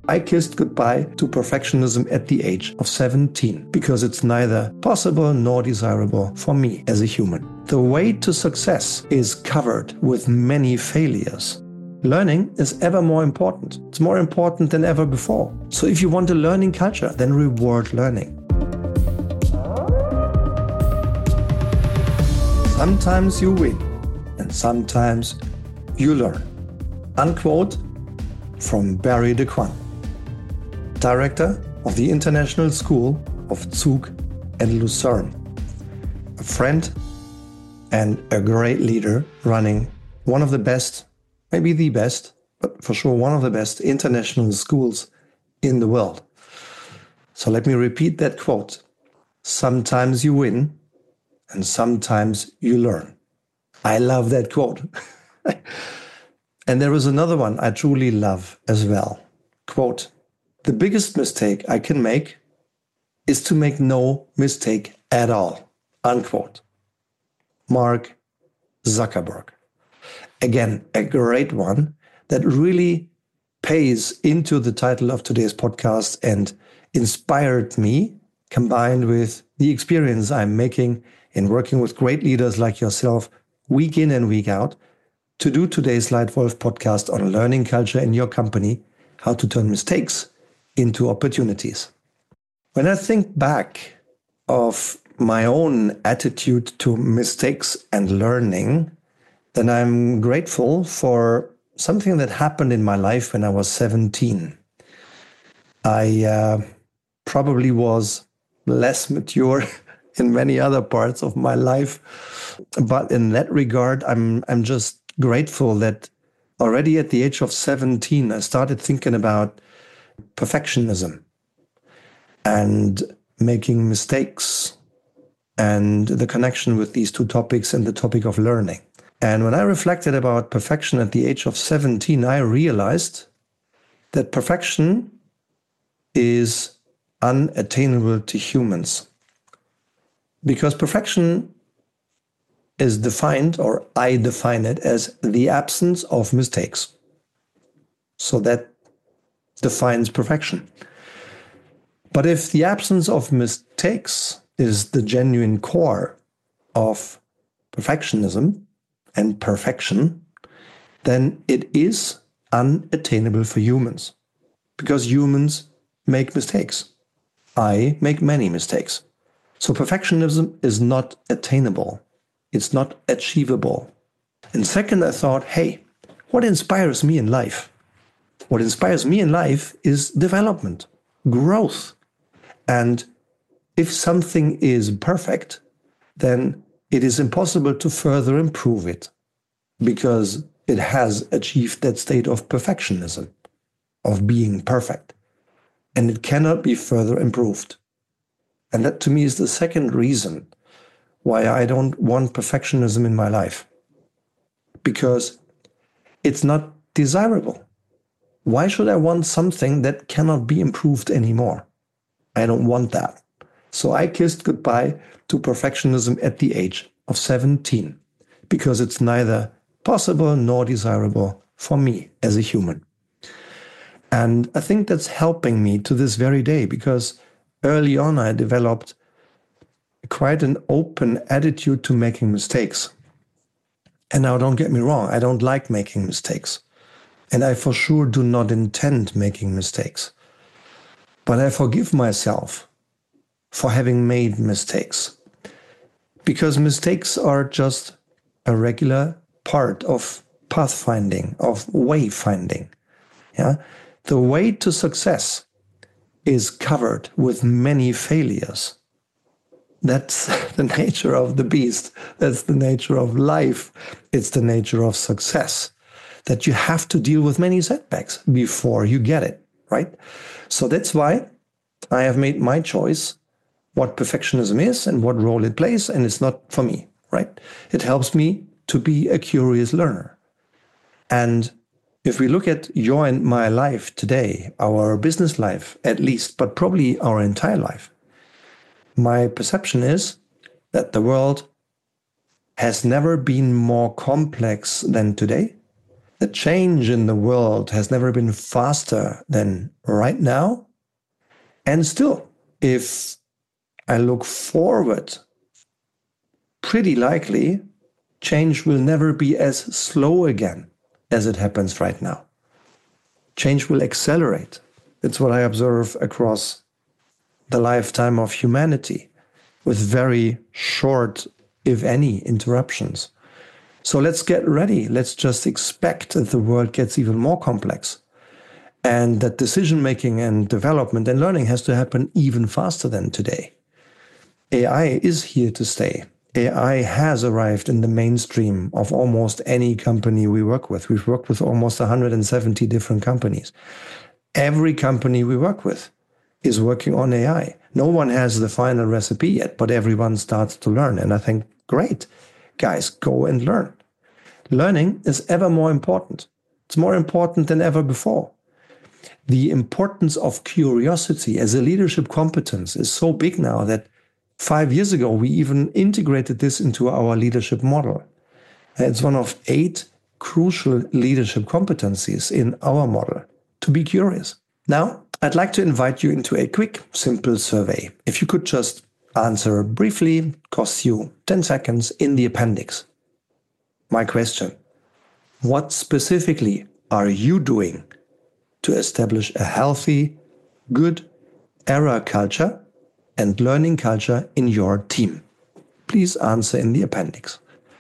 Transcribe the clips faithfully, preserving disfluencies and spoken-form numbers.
I kissed goodbye to perfectionism at the age of seventeen because it's neither possible nor desirable for me as a human. The way to success is covered with many failures. Learning is ever more important. It's more important than ever before. So if you want a learning culture, then reward learning. Sometimes you win and sometimes you learn. Unquote from Barry DeQuan, director of the International School of Zug and Lucerne, a friend and a great leader running one of the best, maybe the best, but for sure one of the best international schools in the world. So let me repeat that quote. Sometimes you win and sometimes you learn. I love that quote. And there is another one I truly love as well. Quote, the biggest mistake I can make is to make no mistake at all. Unquote. Mark Zuckerberg. Again, a great one that really pays into the title of today's podcast and inspired me, combined with the experience I'm making in working with great leaders like yourself week in and week out, to do today's Leitwolf podcast on learning culture in your company, how to turn mistakes into opportunities. When I think back of my own attitude to mistakes and learning, then I'm grateful for something that happened in my life when I was seventeen. I uh, probably was less mature in many other parts of my life, but in that regard, I'm I'm just grateful that already at the age of seventeen, I started thinking about perfectionism and making mistakes and the connection with these two topics and the topic of learning. And when I reflected about perfection at the age of seventeen, I realized that perfection is unattainable to humans. Because perfection is defined, or I define it, as the absence of mistakes. So that defines perfection. But if the absence of mistakes is the genuine core of perfectionism and perfection, then it is unattainable for humans. Because humans make mistakes. I make many mistakes. So perfectionism is not attainable. It's not achievable. And second, I thought, hey, what inspires me in life? What inspires me in life is development, growth. And if something is perfect, then it is impossible to further improve it because it has achieved that state of perfectionism, of being perfect. And it cannot be further improved. And that to me is the second reason why I don't want perfectionism in my life. Because it's not desirable. Why should I want something that cannot be improved anymore? I don't want that. So I kissed goodbye to perfectionism at the age of seventeen, because it's neither possible nor desirable for me as a human. And I think that's helping me to this very day, because early on I developed quite an open attitude to making mistakes. And now don't get me wrong, I don't like making mistakes. And I for sure do not intend making mistakes. But I forgive myself for having made mistakes. Because mistakes are just a regular part of pathfinding, of wayfinding. Yeah? The way to success is covered with many failures. That's the nature of the beast. That's the nature of life. It's the nature of success. That you have to deal with many setbacks before you get it, right? So that's why I have made my choice what perfectionism is and what role it plays, and it's not for me, right? It helps me to be a curious learner. And if we look at your and my life today, our business life at least, but probably our entire life, my perception is that the world has never been more complex than today, The change in the world has never been faster than right now. And still, if I look forward, pretty likely change will never be as slow again as it happens right now. Change will accelerate. It's what I observe across the lifetime of humanity, with very short, if any, interruptions. So let's get ready. Let's just expect that the world gets even more complex and that decision-making and development and learning has to happen even faster than today. A I is here to stay. A I has arrived in the mainstream of almost any company we work with. We've worked with almost one hundred seventy different companies. Every company we work with is working on A I. No one has the final recipe yet, but everyone starts to learn. And I think, great, guys, go and learn. Learning is ever more important. It's more important than ever before. The importance of curiosity as a leadership competence is so big now that five years ago, we even integrated this into our leadership model. It's one of eight crucial leadership competencies in our model, to be curious. Now, I'd like to invite you into a quick, simple survey. If you could just answer briefly, costs you ten seconds in the appendix. My question: what specifically are you doing to establish a healthy, good error culture and learning culture in your team? Please answer in the appendix.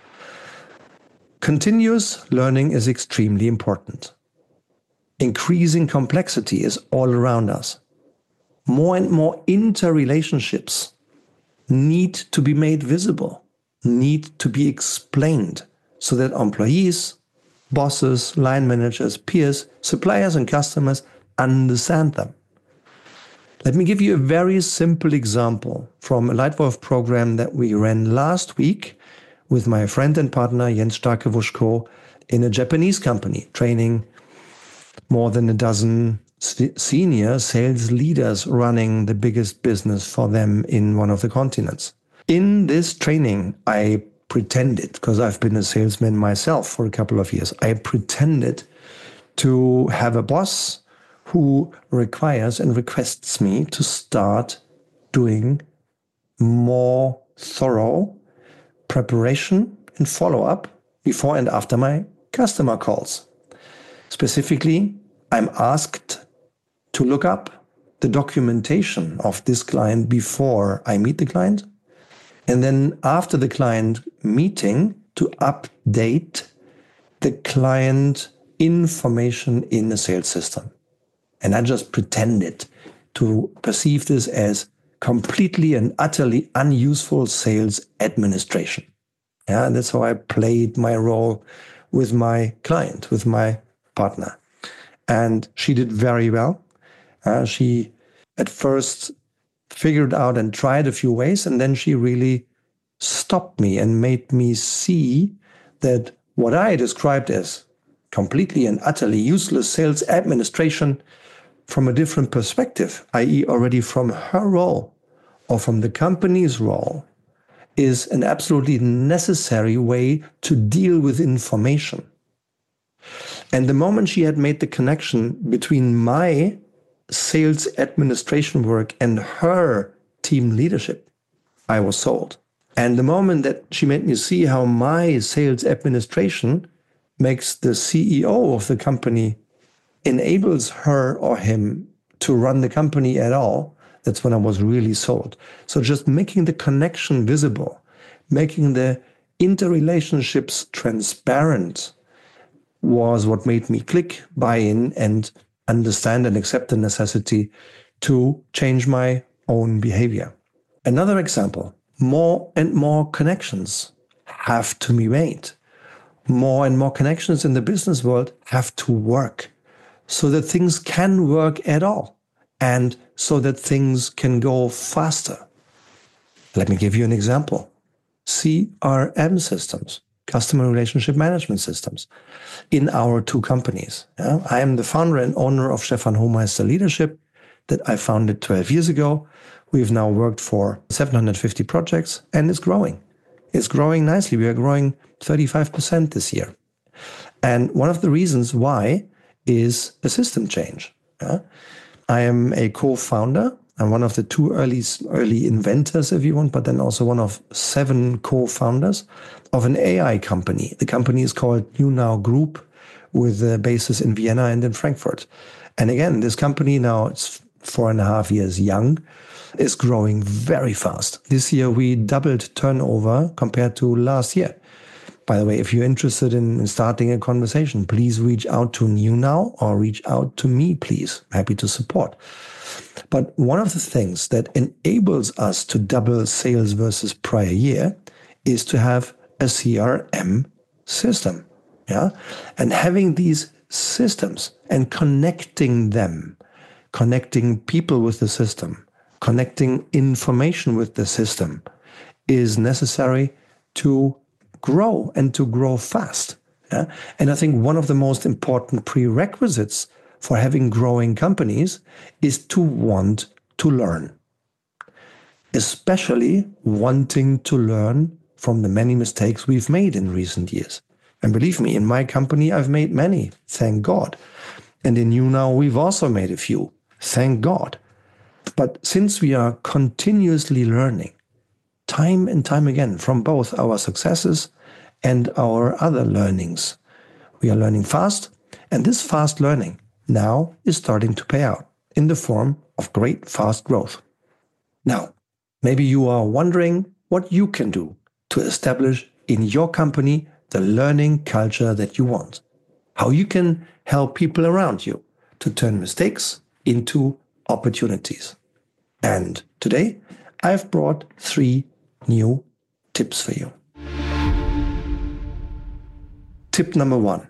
Continuous learning is extremely important. Increasing complexity is all around us. More and more interrelationships need to be made visible, need to be explained so that employees, bosses, line managers, peers, suppliers, and customers understand them. Let me give you a very simple example from a Leitwolf program that we ran last week with my friend and partner Jens Starke-Wuschko in a Japanese company, training more than a dozen senior sales leaders running the biggest business for them in one of the continents. In this training, I pretended, because I've been a salesman myself for a couple of years, I pretended to have a boss who requires and requests me to start doing more thorough preparation and follow-up before and after my customer calls. Specifically, I'm asked to look up the documentation of this client before I meet the client, and then after the client meeting to update the client information in the sales system. And I just pretended to perceive this as completely and utterly unuseful sales administration. Yeah, and that's how I played my role with my client, with my partner. And she did very well. Uh, she at first figured out and tried a few ways, and then she really stopped me and made me see that what I described as completely and utterly useless sales administration from a different perspective, that is already from her role or from the company's role, is an absolutely necessary way to deal with information. And the moment she had made the connection between my sales administration work and her team leadership, I was sold. And the moment that she made me see how my sales administration makes the C E O of the company, enables her or him to run the company at all, that's when I was really sold. So just making the connection visible, making the interrelationships transparent was what made me click, buy in, and understand and accept the necessity to change my own behavior. Another example, more and more connections have to be made. More and more connections in the business world have to work so that things can work at all and so that things can go faster. Let me give you an example. C R M systems, customer relationship management systems, in our two companies. Yeah? I am the founder and owner of Stefan Hohmeister Leadership that I founded twelve years ago. We've now worked for seven hundred fifty projects, and it's growing. It's growing nicely. We are growing thirty-five percent this year. And one of the reasons why is a system change. Yeah? I am a co-founder. I'm one of the two early, early inventors, if you want, but then also one of seven co-founders of an A I company. The company is called NewNow Group, with a basis in Vienna and in Frankfurt. And again, this company now, it's four and a half years young, is growing very fast. This year, we doubled turnover compared to last year. By the way, if you're interested in, in starting a conversation, please reach out to NewNow or reach out to me, please. Happy to support. But one of the things that enables us to double sales versus prior year is to have a C R M system. Yeah. And having these systems and connecting them, connecting people with the system, connecting information with the system is necessary to grow and to grow fast. Yeah? And I think one of the most important prerequisites for having growing companies is to want to learn, especially wanting to learn from the many mistakes we've made in recent years. And believe me, in my company, I've made many, thank God. And in NewNow, we've also made a few, thank God. But since we are continuously learning, time and time again, from both our successes and our other learnings, we are learning fast. And this fast learning now is starting to pay out in the form of great fast growth. Now, maybe you are wondering what you can do to establish in your company the learning culture that you want. How you can help people around you to turn mistakes into opportunities. And today, I've brought three new tips for you. Tip number one,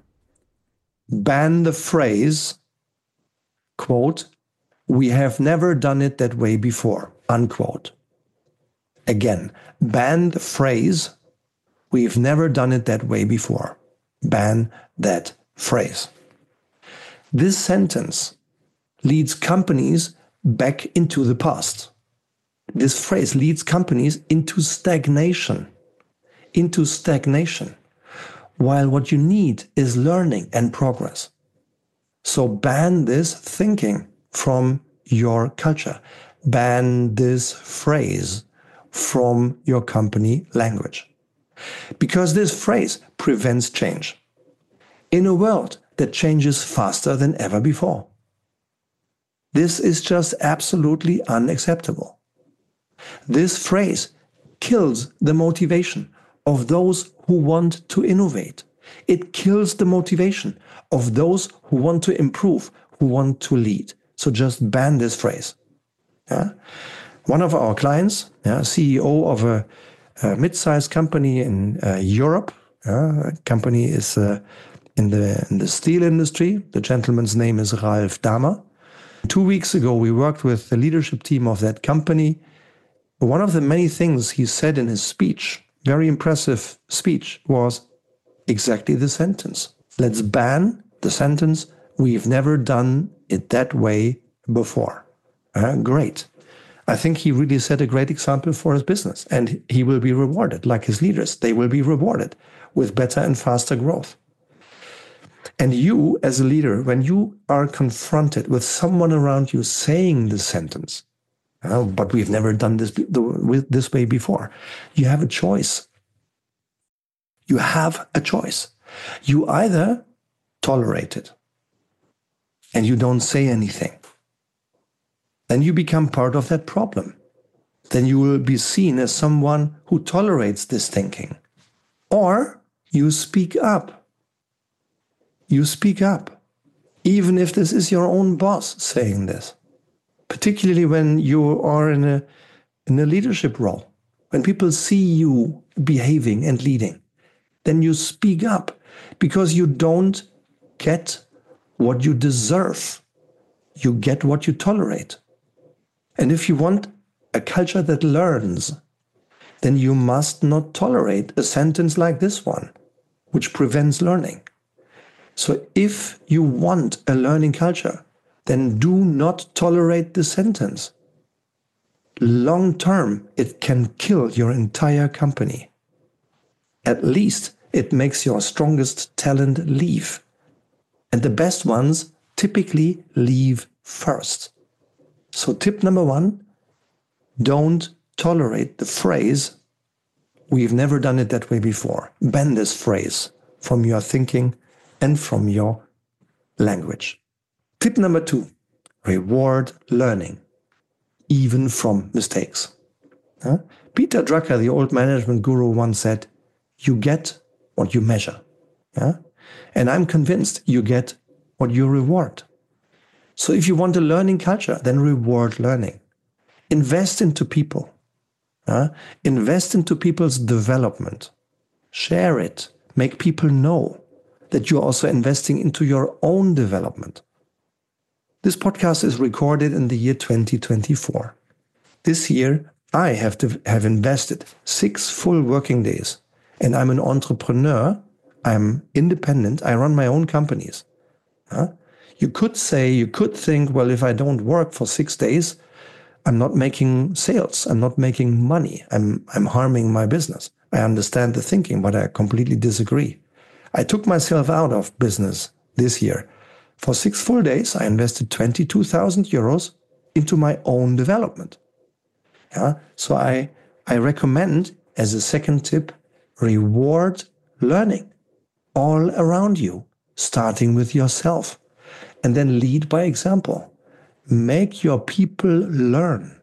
ban the phrase, quote, "We have never done it that way before," unquote. Again, ban the phrase, "We've never done it that way before." Ban that phrase. This sentence leads companies back into the past. This phrase leads companies into stagnation, into stagnation, while what you need is learning and progress. So ban this thinking from your culture. Ban this phrase from your company language. Because this phrase prevents change in a world that changes faster than ever before. This is just absolutely unacceptable. This phrase kills the motivation of those who want to innovate. It kills the motivation of those who want to improve, who want to lead. So just ban this phrase. Yeah? One of our clients, yeah, C E O of a a mid-sized company in uh, Europe. Uh, company is uh, in the in the steel industry. The gentleman's name is Ralf Dahmer. Two weeks ago, we worked with the leadership team of that company. One of the many things he said in his speech, very impressive speech, was exactly the sentence. Let's ban the sentence, "We've never done it that way before." Uh, great. I think he really set a great example for his business, and he will be rewarded, like his leaders. They will be rewarded with better and faster growth. And you, as a leader, when you are confronted with someone around you saying this sentence, oh, but we've never done this this way before, you have a choice. You have a choice. You either tolerate it and you don't say anything. Then you become part of that problem. Then you will be seen as someone who tolerates this thinking. Or you speak up. You speak up, even if this is your own boss saying this, particularly when you are in a, in a leadership role. When people see you behaving and leading, then you speak up because you don't get what you deserve. You get what you tolerate. And if you want a culture that learns, then you must not tolerate a sentence like this one, which prevents learning. So if you want a learning culture, then do not tolerate the sentence. Long term, it can kill your entire company. At least It makes your strongest talent leave. And the best ones typically leave first. So tip number one, don't tolerate the phrase, we've never done it that way before. Ban this phrase from your thinking and from your language. Tip number two, reward learning, even from mistakes. Huh? Peter Drucker, the old management guru, once said, you get what you measure. Yeah? And I'm convinced you get what you reward. So if you want a learning culture, then reward learning. Invest into people. Uh, invest into people's development. Share it. Make people know that you're also investing into your own development. This podcast is recorded in the year twenty twenty-four. This year, I have to have invested six full working days, and I'm an entrepreneur. I'm independent. I run my own companies. Huh? You could say, you could think, well, if I don't work for six days, I'm not making sales. I'm not making money. I'm, I'm harming my business. I understand the thinking, but I completely disagree. I took myself out of business this year. For six full days, I invested twenty-two thousand euros into my own development. Yeah? So I, I recommend, as a second tip, reward learning all around you, starting with yourself, and then lead by example. Make your people learn,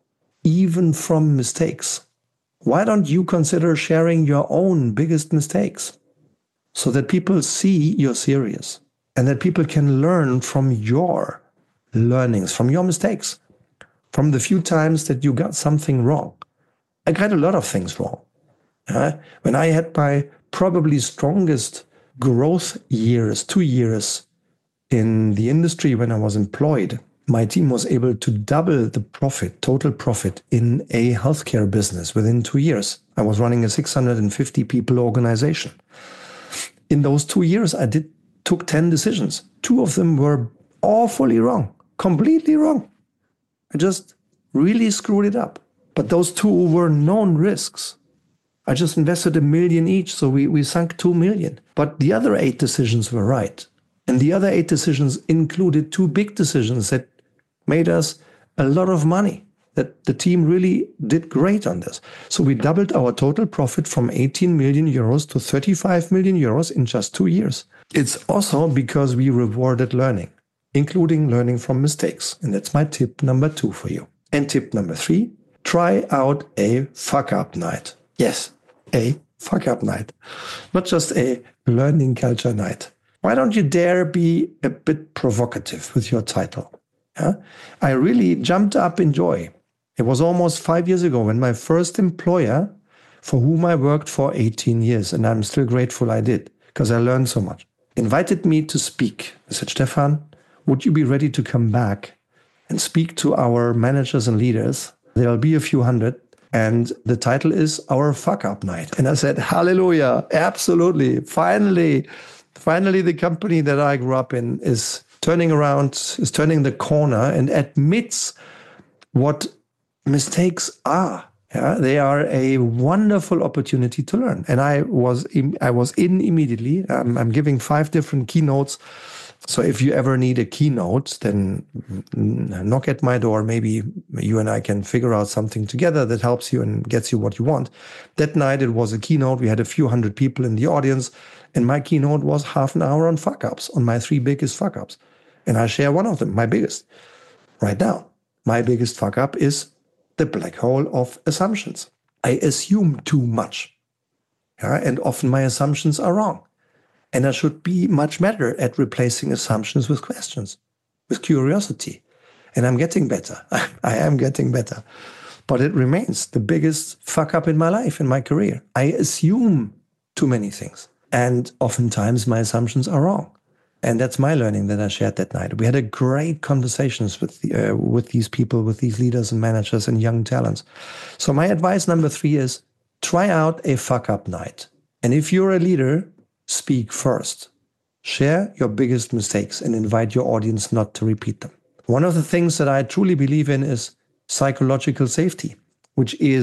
even from mistakes. Why don't you consider sharing your own biggest mistakes so that people see you're serious and that people can learn from your learnings, from your mistakes, from the few times that you got something wrong. I got a lot of things wrong. Uh, when I had my probably strongest growth years, two years in the industry when I was employed, my team was able to double the profit, total profit, in a healthcare business within two years. I was running a six hundred fifty people organization. In those two years, I did took ten decisions. Two of them were awfully wrong, completely wrong. I just really screwed it up. But those two were known risks. I just invested a million each, so we, we sunk two million. But the other eight decisions were right. And the other eight decisions included two big decisions that made us a lot of money, that the team really did great on this. So we doubled our total profit from eighteen million euros to thirty-five million euros in just two years. It's also because we rewarded learning, including learning from mistakes. And that's my tip number two for you. And tip number three, try out a fuck-up night. Yes, a fuck-up night. Not just a learning culture night. Why don't you dare be a bit provocative with your title? Yeah? I really jumped up in joy. It was almost five years ago when my first employer, for whom I worked for eighteen years, and I'm still grateful I did, because I learned so much, invited me to speak. I said, Stefan, would you be ready to come back and speak to our managers and leaders? There'll be a few hundred. And the title is Our Fuck-Up Night. And I said, hallelujah, absolutely. Finally, finally, the company that I grew up in is turning around, is turning the corner and admits what mistakes are. Yeah, they are a wonderful opportunity to learn. And I was in, I was in immediately. Um, I'm giving five different keynotes. So if you ever need a keynote, then knock at my door. Maybe you and I can figure out something together that helps you and gets you what you want. That night, it was a keynote. We had a few hundred people in the audience. And my keynote was half an hour on fuck-ups, on my three biggest fuck-ups. And I share one of them, my biggest, right now. My biggest fuck-up is the black hole of assumptions. I assume too much. Yeah, and often my assumptions are wrong. And I should be much better at replacing assumptions with questions, with curiosity. And I'm getting better. I am getting better. But it remains the biggest fuck up in my life, in my career. I assume too many things. And oftentimes my assumptions are wrong. And that's my learning that I shared that night. We had a great conversations with the, uh, with these people, with these leaders and managers and young talents. So my advice number three is try out a fuck up night. And if you're a leader, speak first. Share your biggest mistakes and invite your audience not to repeat them. One of the things that I truly believe in is psychological safety, which is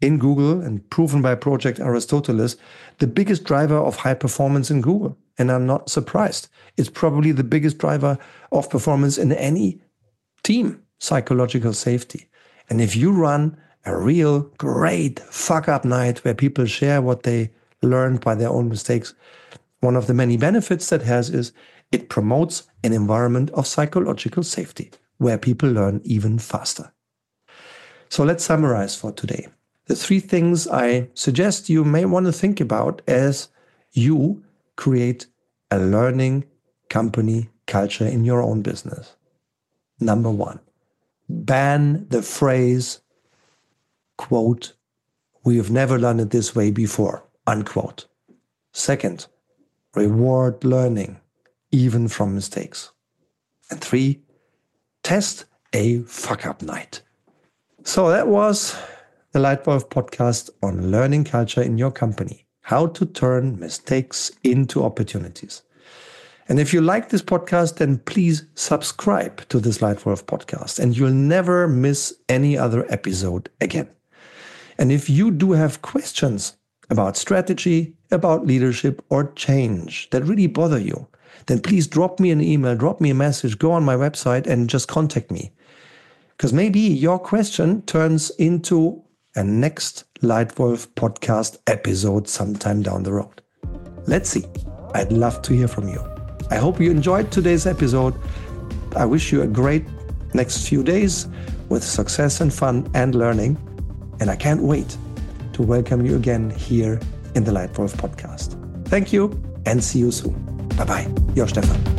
in Google and proven by Project Aristoteles, the biggest driver of high performance in Google. And I'm not surprised. It's probably the biggest driver of performance in any team, psychological safety. And if you run a real great fuck-up night where people share what they learned by their own mistakes, one of the many benefits that has is it promotes an environment of psychological safety where people learn even faster. So let's summarize for today. The three things I suggest you may want to think about as you create a learning company culture in your own business. Number one, ban the phrase, quote, "We have never done it this way before," unquote. Second, reward learning, even from mistakes. And three, test a fuck-up night. So that was the Lightwolf podcast on learning culture in your company, how to turn mistakes into opportunities. And if you like this podcast, then please subscribe to this Lightwolf podcast and you'll never miss any other episode again. And if you do have questions about strategy, about leadership or change that really bother you, then please drop me an email, drop me a message, go on my website and just contact me. Because maybe your question turns into a next Lightwolf podcast episode sometime down the road. Let's see. I'd love to hear from you. I hope you enjoyed today's episode. I wish you a great next few days with success and fun and learning. And I can't wait to welcome you again here in the Lightwolf podcast. Thank you and see you soon. Bye-bye. Your Stefan.